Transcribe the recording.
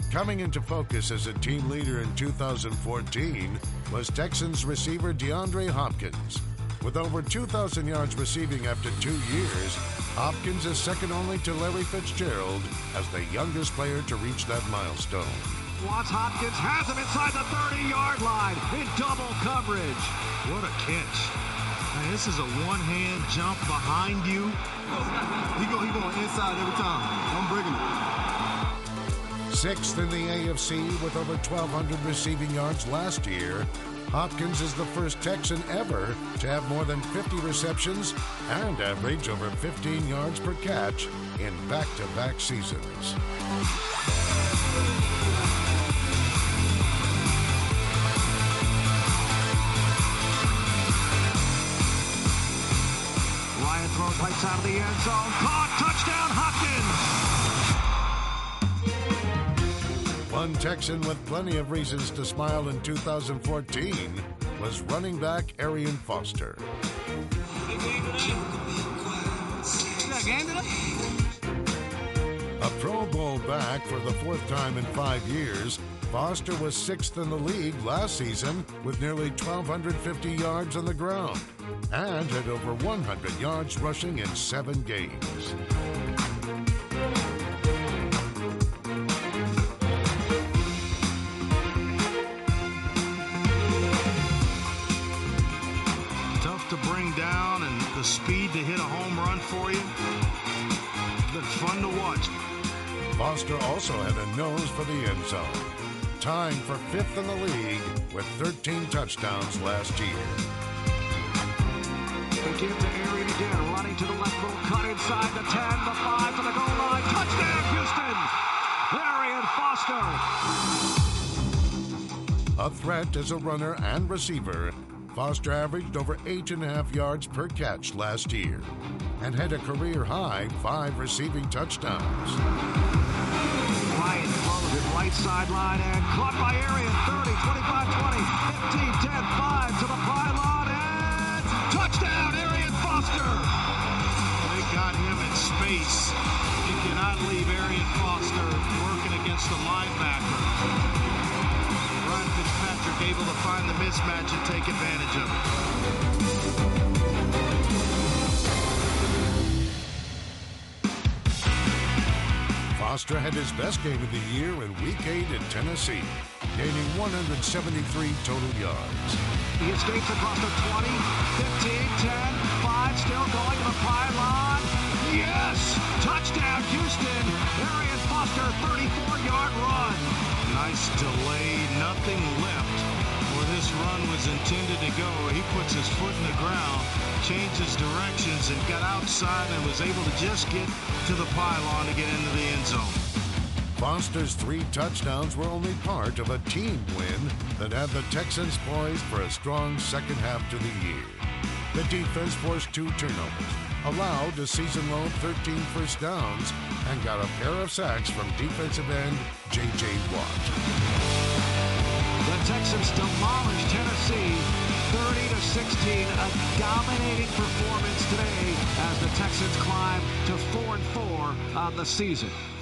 Coming into focus as a team leader in 2014 was Texans receiver DeAndre Hopkins. With over 2,000 yards receiving after 2 years, Hopkins is second only to Larry Fitzgerald as the youngest player to reach that milestone. Wants Hopkins, has him inside the 30-yard line in double coverage. What a catch. Man, this is a one-hand jump behind you. He going inside every time. I'm bringing it. Sixth in the AFC with over 1,200 receiving yards last year, Hopkins is the first Texan ever to have more than 50 receptions and average over 15 yards per catch in back-to-back seasons. Ryan throws right side of the end zone. Caught, touchdown, Hopkins! One Texan with plenty of reasons to smile in 2014 was running back Arian Foster. A Pro Bowl back for the fourth time in 5 years, Foster was sixth in the league last season with nearly 1,250 yards on the ground and had over 100 yards rushing in 7 games. To bring down and the speed to hit a home run for you. Been fun to watch. Foster also had a nose for the end zone, tying for fifth in the league with 13 touchdowns last year. They give to Arian again, running to the left, little cut inside the 10, the 5 to the goal line. Touchdown, Houston! Arian Foster! A threat as a runner and receiver, Foster averaged over 8.5 yards per catch last year and had a career-high 5 receiving touchdowns. Ryan throws it right sideline and caught by Arian. 30, 25, 20, 15, 10, 5 to the pylon and touchdown, Arian Foster! They got him in space. You cannot leave Arian Foster working against the linebacker. Ryan Fitzpatrick able to find the mismatch and take advantage of it. Foster had his best game of the year in Week 8 in Tennessee, gaining 173 total yards. He escapes across the 20, 15, 10, 5, still going to the pylon. Yes! Touchdown, Houston! Arian Foster, 34-yard run. Nice delay, nothing left where this run was intended to go. He puts his foot in the ground, changes directions, and got outside and was able to just get to the pylon to get into the end zone. Foster's 3 touchdowns were only part of a team win that had the Texans poised for a strong second half to the year. The defense forced 2 turnovers, allowed a season-low 13 first downs, and got a pair of sacks from defensive end J.J. Watt. The Texans demolished Tennessee 30-16, a dominating performance today as the Texans climb to 4-4 on the season.